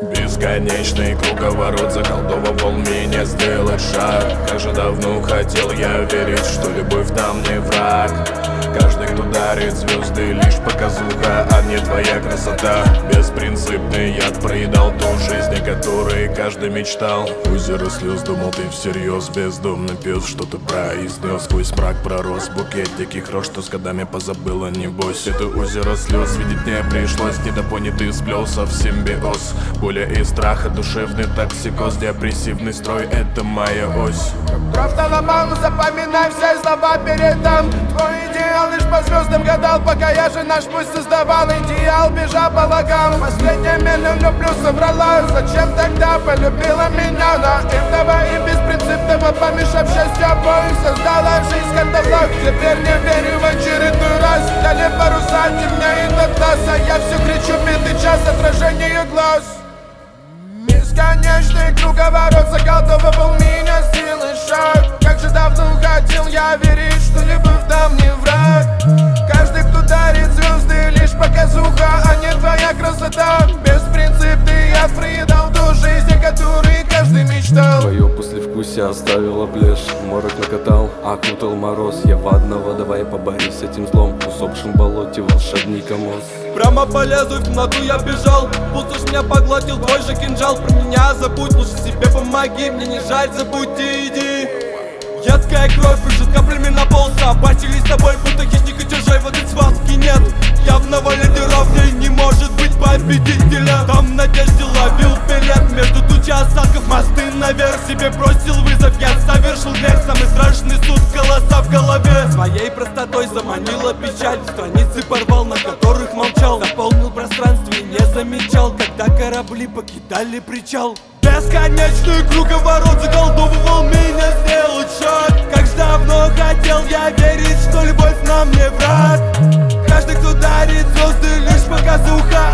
Бесконечный круговорот заколдовывал меня сделать шаг. Как же давно хотел я верить, что любовь нам не враг. Каждый, кто дарит звезды, лишь показуха, а не твоя красота. Беспринципный яд проедал ту жизнь, о которой каждый мечтал. Озеро слез, думал ты всерьез, бездомный пес, что ты произнес. Сквозь мрак пророс букет диких роз, что с годами позабыла, небось. Это озеро слез видеть мне пришлось, недопонятый сплелся в симбиоз. Боли и страха, душевный токсикоз, депрессивный строй — это моя ось. Просто ломал, но запоминай все слова передам. Твой идеал лишь по звездам гадал, пока я же наш путь создавал. Идеал бежал по лагам, последняя миллион люблю соврала. Зачем тогда полюбила меня наивного и беспринципного, помешав счастью обоих? Создала жизнь скандалов, теперь не верю в очередной раз. Дали паруса, темнеет от нас, а я все кричу битый час, отражение глаз. Бесконечный круговорот заколдовывал меня силой шаг. Как же давно хотел я верить, что любовь нам не враг. Каждый, кто дарит звезды, лишь показуха, а не твоя красота. Беспринципный яд проедал ту жизнь, о которой каждый мечтал. Твое послевкусие оставило блажь, морок накатал, окутал мороз. Я в одного, давай поборись с этим злом, в усопшем болоте волшебника мост. Прямо по лезвию в темноту я бежал, пустошь меня поглотил твой же кинжал. Про меня забудь, лучше себе помоги, мне не жаль, забудь и иди. Едкая кровь прыжет каплями на пол, собачились с тобой, будто хищник и чужой, в этой схватке нет явного лидера, в ней не может быть победителя. Там в надежде ловил билет между тучи осадков, мосты наверх, себе бросил вызов. Я совершил грех, самый страшный суд, голоса в голове. Своей простотой заманила печаль, страницы порвал, на которых молчал. Заполнил пространство и не замечал, когда корабли покидали причал. Бесконечный круговорот заколдовывал меня сделать шаг. Как же давно хотел я верить, что любовь нам не враг. Каждый, кто дарит звезды, лишь показуха,